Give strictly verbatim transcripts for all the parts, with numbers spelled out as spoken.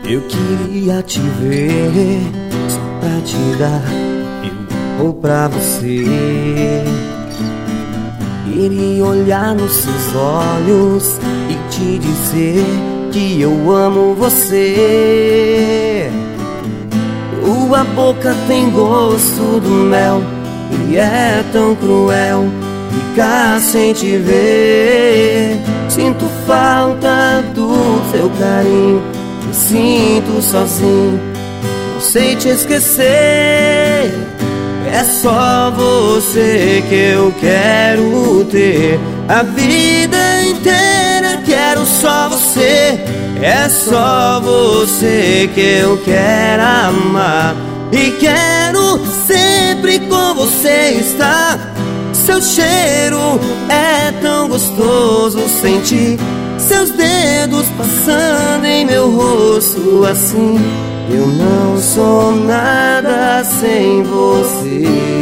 Eu queria te ver só pra te dar eu vou pra você. Queria olhar nos seus olhos e te dizer que eu amo você. Tua boca tem gosto do mel e é tão cruel ficar sem te ver. Sinto falta do teu carinho, me sinto sozinho, não sei te esquecer. É só você que eu quero ter, a vida inteira quero só você. É só você que eu quero amar e quero sempre com você estar. Seu cheiro é tão gostoso sentir, seus dedos passando em meu rosto assim. Eu não sou nada sem você.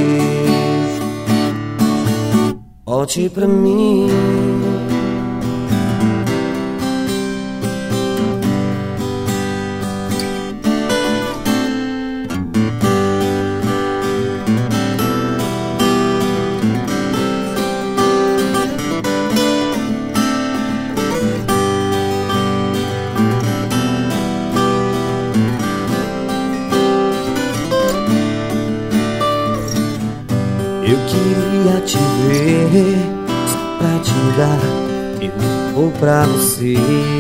Volte pra mim. Eu queria te ver só pra te dar eu vou pra você.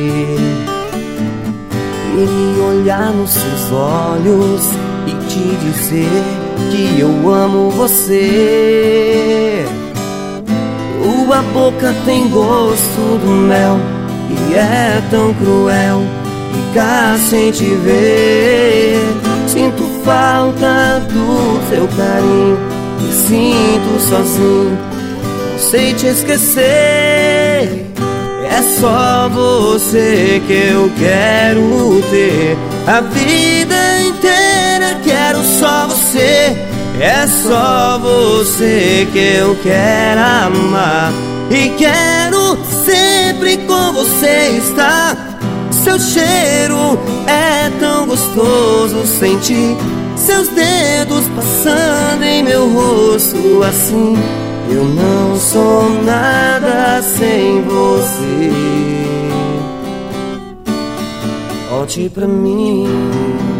Queria olhar nos seus olhos e te dizer que eu amo você. Tua boca tem gosto do mel e é tão cruel ficar sem te ver. Sinto falta do teu carinho, me sinto sozinho, não sei te esquecer. É só você que eu quero ter, a vida inteira quero só você. É só você que eu quero amar e quero sempre com você estar. Seu cheiro é tão gostoso sentir, seus dedos passando em meu rosto assim. Eu não sou nada sem você. Volte pra mim.